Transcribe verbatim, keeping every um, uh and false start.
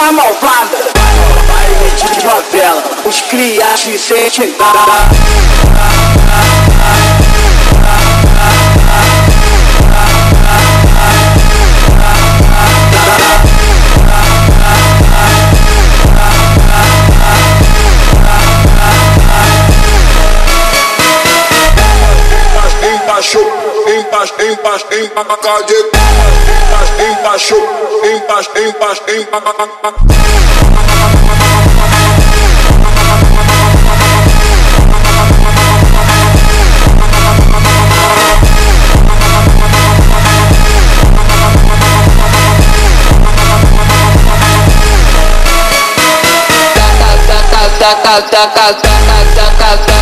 a malvada. Baile de favela, os crias se sentem. Embaixo, embacade, embaixo, embaixo, embaixo, embaixo. Taca, taca, taca, taca, taca, taca.